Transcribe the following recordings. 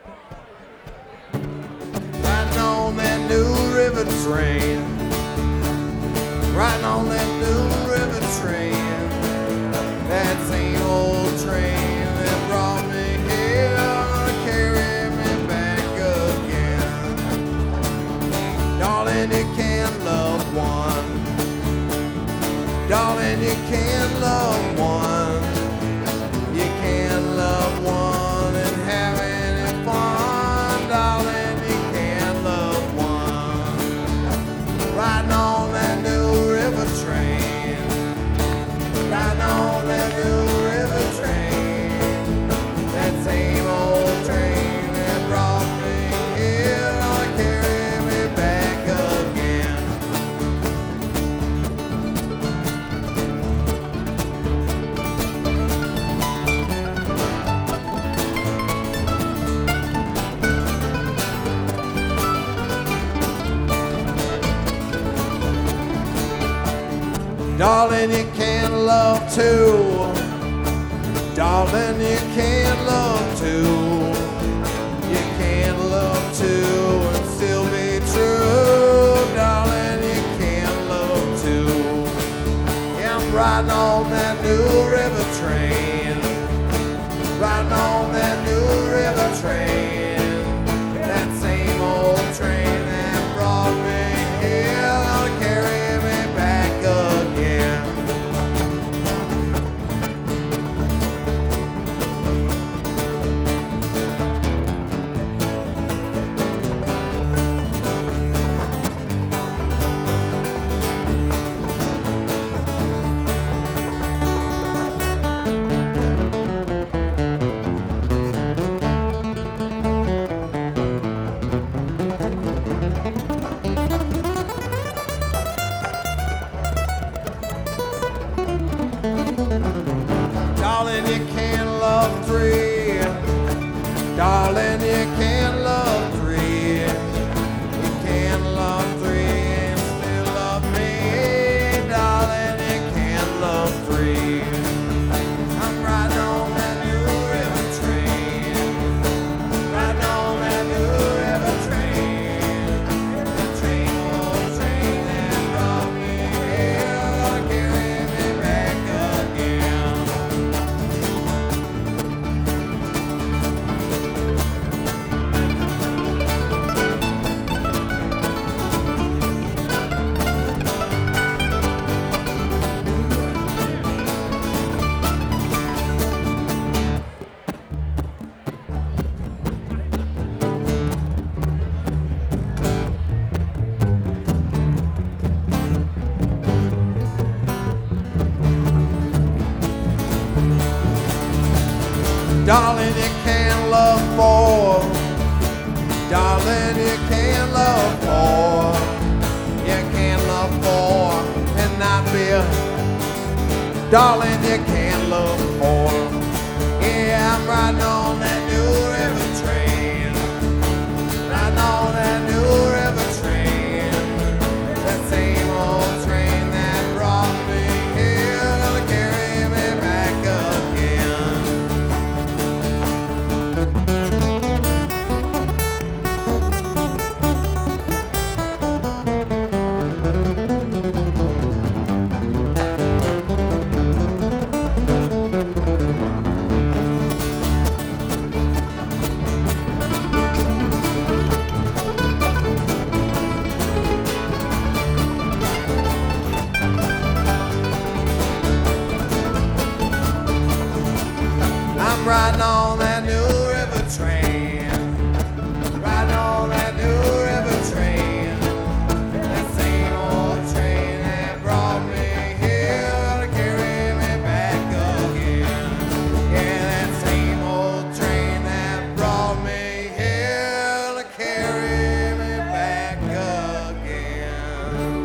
Riding on that new river train. Riding on that new river train. That same old train that brought me here, gonna carry me back again. Darling, you can't love one. Darling, you can't love one. You can't love one and have any fun. Darling, you can't love one. Riding on that new river train. Riding on that new river train. That same old train that brought me here, gonna carry me back again. Darling, you can't love two. Darling, you can't love two. You can't love two and still be true. Darling, you can't love two. Yeah, I'm riding on that new river train. Riding on that new river train. That same old train that brought me here, gonna carry me back again. Darling, you can't love three. Darling, you can't love three. You can't love three and still love me. Darling, you can't love three. I'm riding on that new river train. Riding on that new river train. The train, old train that brought me here, gonna carry me back again. Darling, you can't love four. Darling, you can't love four. You can't love four and not be a. Darling, you can't love four. Yeah, I'm riding on that new river train. Riding on that new river train. That same old train that brought me here, gonna carry me back again. I'm riding on that new river train. Riding on that new river train. That same old train that brought me here, gonna carry me back again. Yeah, that same old train that brought me here, gonna carry me back again.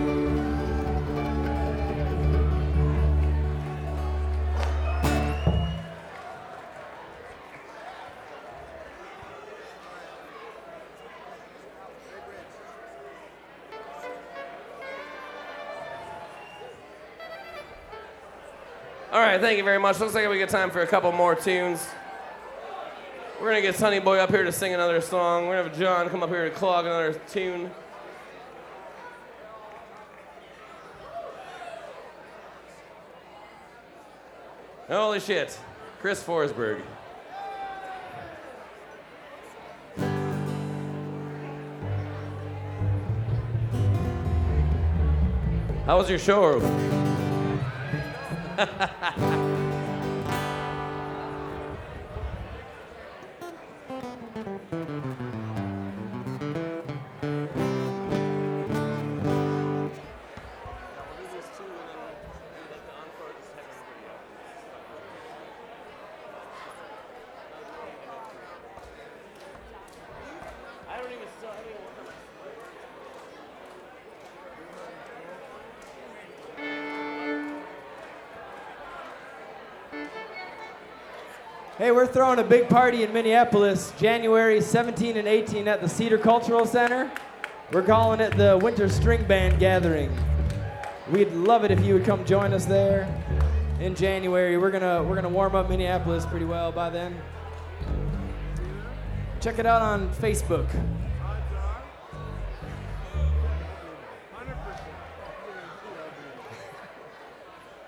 All right, thank you very much. Looks like we got time for a couple more tunes. We're gonna get Sonny Boy up here to sing another song. We're gonna have John come up here to clog another tune. Holy shit, Chris Forsberg. How was your show? Hey, we're throwing a big party in Minneapolis, January 17 and 18 at the Cedar Cultural Center. We're calling it the Winter String Band Gathering. We'd love it if you would come join us there in January. We're gonna warm up Minneapolis pretty well by then. Check it out on Facebook.